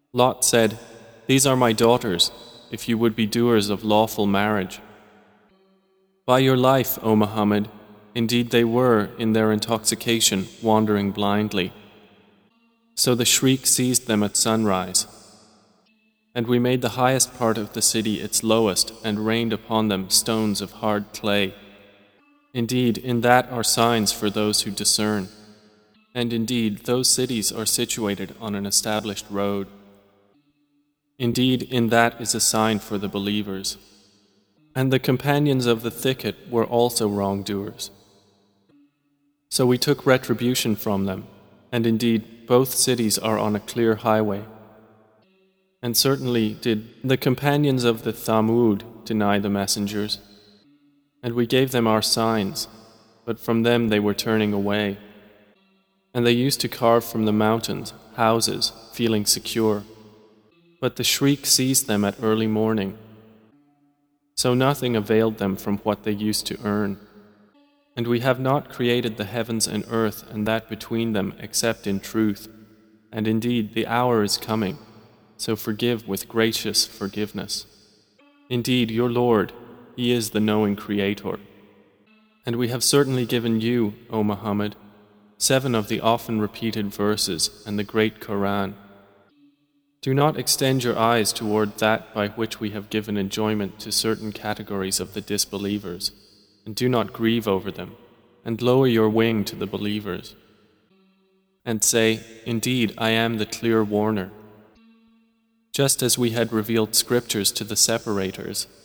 Lot said, "These are my daughters, if you would be doers of lawful marriage." By your life, O Muhammad, indeed they were, in their intoxication, wandering blindly. So the shriek seized them at sunrise. And we made the highest part of the city its lowest and rained upon them stones of hard clay. Indeed, in that are signs for those who discern. And indeed, those cities are situated on an established road. Indeed, in that is a sign for the believers. And the companions of the thicket were also wrongdoers. So we took retribution from them, and indeed, both cities are on a clear highway. And certainly did the companions of the Thamud deny the messengers. And we gave them our signs, but from them they were turning away. And they used to carve from the mountains houses, feeling secure. But the shriek seized them at early morning. So nothing availed them from what they used to earn. And we have not created the heavens and earth and that between them except in truth. And indeed the hour is coming. So forgive with gracious forgiveness. Indeed, your Lord, He is the knowing Creator. And we have certainly given you, O Muhammad, 7 of the often repeated verses and the great Quran. Do not extend your eyes toward that by which we have given enjoyment to certain categories of the disbelievers, and do not grieve over them, and lower your wing to the believers. And say, indeed, I am the clear warner. Just as we had revealed scriptures to the separators,